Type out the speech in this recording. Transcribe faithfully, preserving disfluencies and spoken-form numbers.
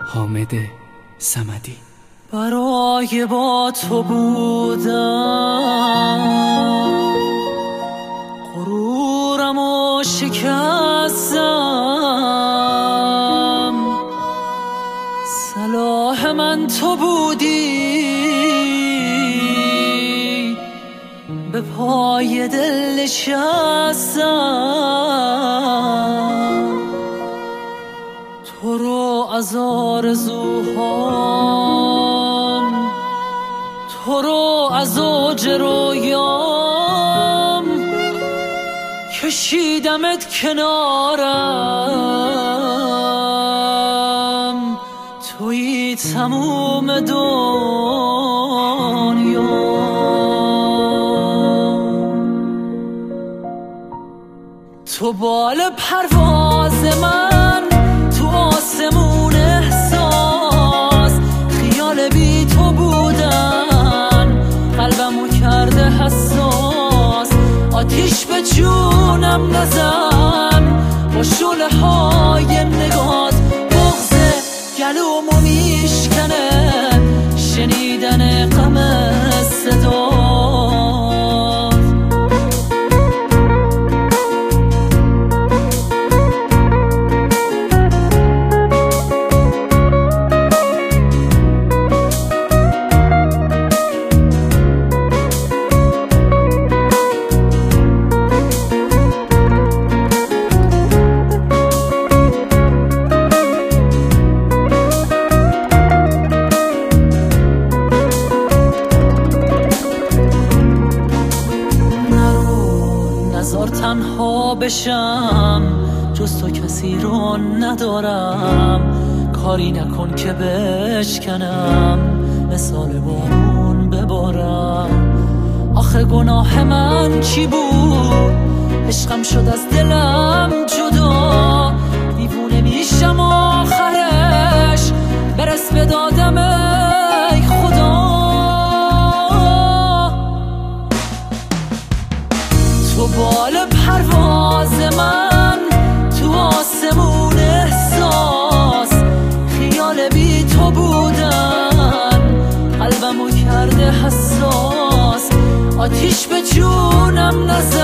حامد صمدی. برای با تو بودم غرورم و شکستم، صلاح من تو بودی، به پای دل نشستم. تو رو از آرزوهام، تو رو از اوج رویام، کشیدمت کنارم، تویی تموم دنیا. تو بال پرواز من، تو آسمون احساس، خیال بی تو بودن قلبمو کرده حساس. آتیش به جونم نزن با شعله های نگات، بغض گلومو میشکنه شنیدن غم صدات. تنها بشم جز تو کسی رو ندارم، کاری نکن که بشکنم مثال بارون ببارم. آخه گناه من چی بود؟ عشقم شد از دلم جدا، دیوونه میشم آخرش برس به دادم ای خدا. تو بال پرواز من، تو آسمون احساس، خیال بی تو بودن قلبمو کرده حساس. آتیش به جونم نزن